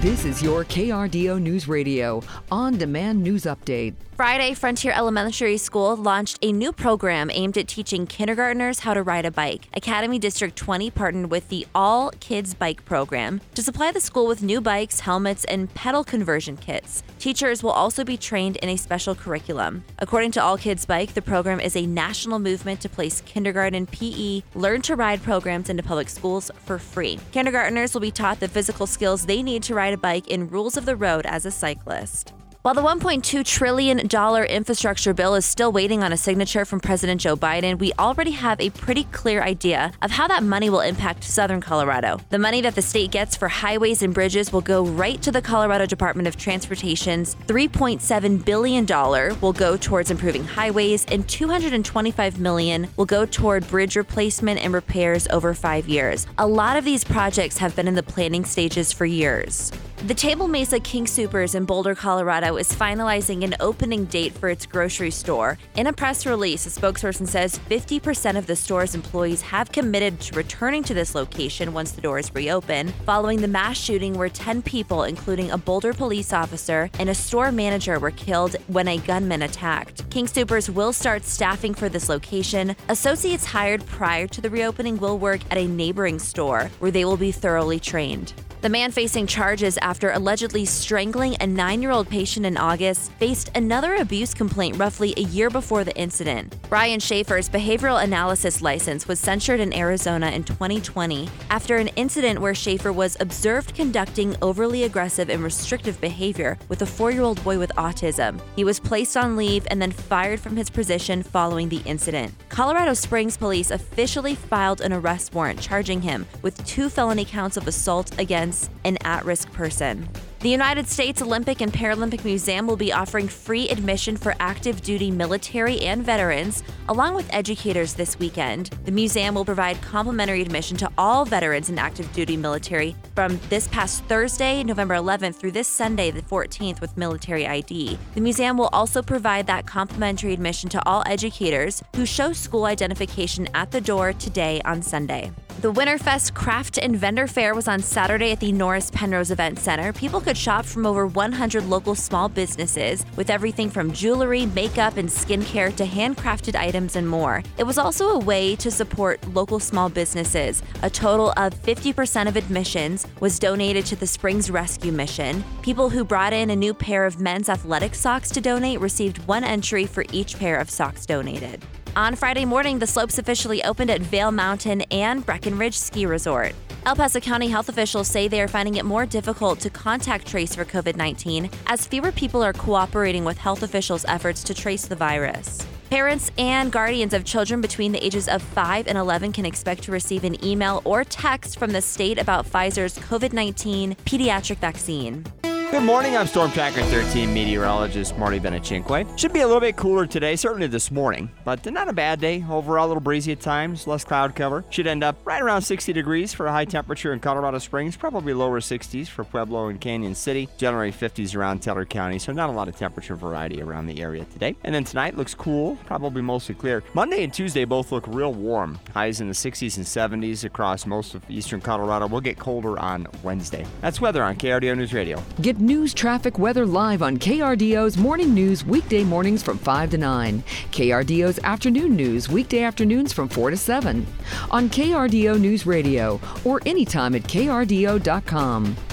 This is your KRDO News Radio on-demand news update. Friday, Frontier Elementary School launched a new program aimed at teaching kindergartners how to ride a bike. Academy District 20 partnered with the All Kids Bike program to supply the school with new bikes, helmets, and pedal conversion kits. Teachers will also be trained in a special curriculum. According to All Kids Bike, the program is a national movement to place kindergarten PE Learn to Ride programs into public schools for free. Kindergartners will be taught the physical skills they need to ride a bike and rules of the road as a cyclist. While the $1.2 trillion infrastructure bill is still waiting on a signature from President Joe Biden, we already have a pretty clear idea of how that money will impact southern Colorado. The money that the state gets for highways and bridges will go right to the Colorado Department of Transportation's $3.7 billion will go towards improving highways, and $225 million will go toward bridge replacement and repairs over 5 years. A lot of these projects have been in the planning stages for years. The Table Mesa King Soopers in Boulder, Colorado is finalizing an opening date for its grocery store. In a press release, a spokesperson says 50% of the store's employees have committed to returning to this location once the doors reopen, following the mass shooting where 10 people, including a Boulder police officer and a store manager, were killed when a gunman attacked. King Soopers will start staffing for this location. Associates hired prior to the reopening will work at a neighboring store where they will be thoroughly trained. The man facing charges after allegedly strangling a 9-year-old patient in August faced another abuse complaint roughly a year before the incident. Brian Schaefer's behavioral analysis license was censured in Arizona in 2020 after an incident where Schaefer was observed conducting overly aggressive and restrictive behavior with a 4-year-old boy with autism. He was placed on leave and then fired from his position following the incident. Colorado Springs police officially filed an arrest warrant charging him with 2 felony counts of assault against an at-risk person. The United States Olympic and Paralympic Museum will be offering free admission for active duty military and veterans, along with educators this weekend. The museum will provide complimentary admission to all veterans and active duty military from this past Thursday, November 11th, through this Sunday, the 14th, with military ID. The museum will also provide that complimentary admission to all educators who show school identification at the door today on Sunday. The Winterfest Craft and Vendor Fair was on Saturday at the Norris Penrose Event Center. People could shop from over 100 local small businesses with everything from jewelry, makeup, and skincare to handcrafted items and more. It was also a way to support local small businesses. A total of 50% of admissions was donated to the Springs Rescue Mission. People who brought in a new pair of men's athletic socks to donate received 1 entry for each pair of socks donated. On Friday morning, the slopes officially opened at Vail Mountain and Breckenridge Ski Resort. El Paso County health officials say they are finding it more difficult to contact trace for COVID-19 as fewer people are cooperating with health officials' efforts to trace the virus. Parents and guardians of children between the ages of 5 and 11 can expect to receive an email or text from the state about Pfizer's COVID-19 pediatric vaccine. Good morning, I'm Storm Tracker 13 meteorologist Marty Benachinque. Should be a little bit cooler today, certainly this morning, but not a bad day. Overall, a little breezy at times, less cloud cover. Should end up right around 60 degrees for a high temperature in Colorado Springs, probably lower 60s for Pueblo and Canyon City, generally 50s around Teller County, so not a lot of temperature variety around the area today. And then tonight looks cool, probably mostly clear. Monday and Tuesday both look real warm. Highs in the 60s and 70s across most of eastern Colorado. We'll get colder on Wednesday. That's weather on KRDO News Radio. Get news, traffic, weather live on KRDO's Morning News weekday mornings from 5 to 9. KRDO's Afternoon News weekday afternoons from 4 to 7. On KRDO News Radio or anytime at krdo.com.